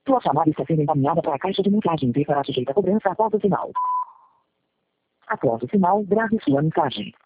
Sua chamada está sendo encaminhada para a caixa de mensagem e será sujeita a cobrança após o sinal. Após o sinal, grave sua mensagem.